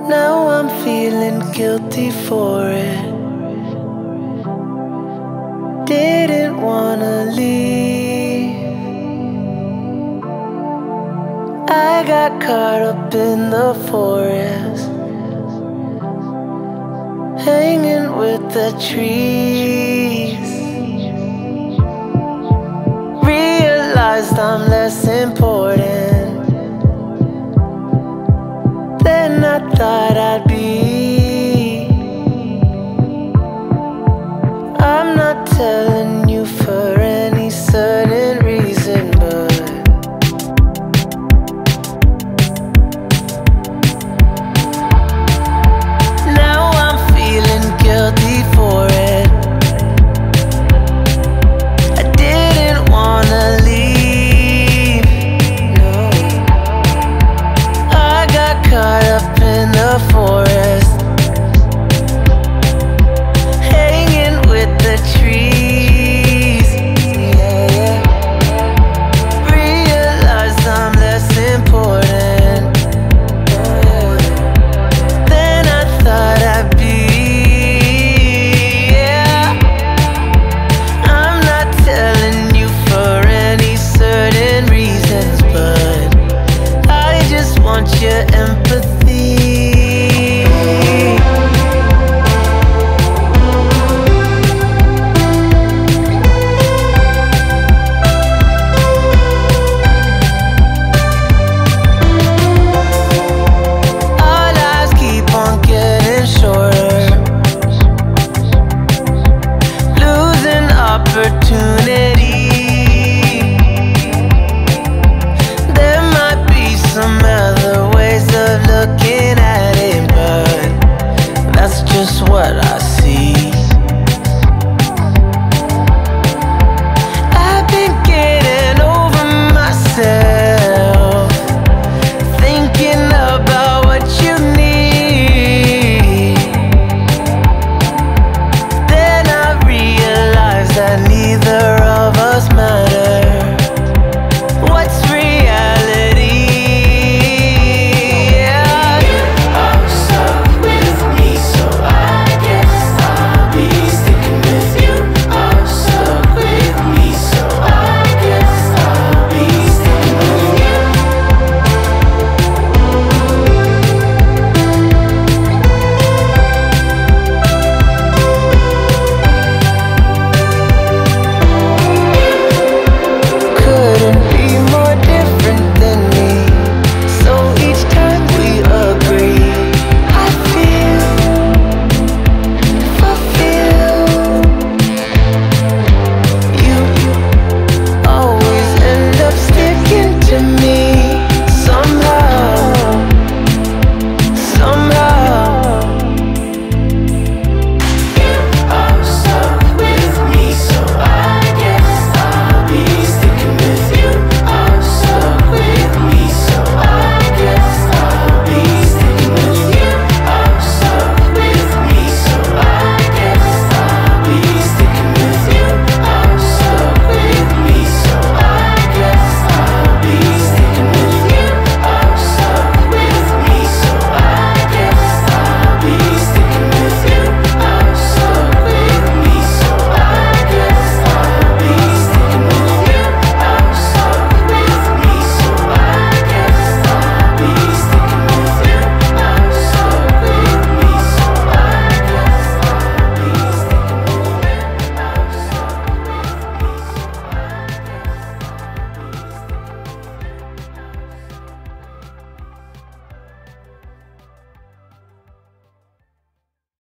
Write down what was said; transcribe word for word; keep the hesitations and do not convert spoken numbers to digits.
Now I'm feeling guilty for it. Didn't wanna leave. I got caught up in the forest, hanging with the trees. Realized I'm less important than I thought I'd be. I'm not telling you for any certain reason, but now I'm feeling guilty for it. I didn't wanna leave, no. I got caught up in the forest, hanging with the trees, yeah, yeah. Realized I'm less important, oh, yeah, than I thought I'd be, yeah. I'm not telling you for any certain reasons, but I just want your empathy. Our lives keep on getting shorter, losing opportunity. There might be some other ways of looking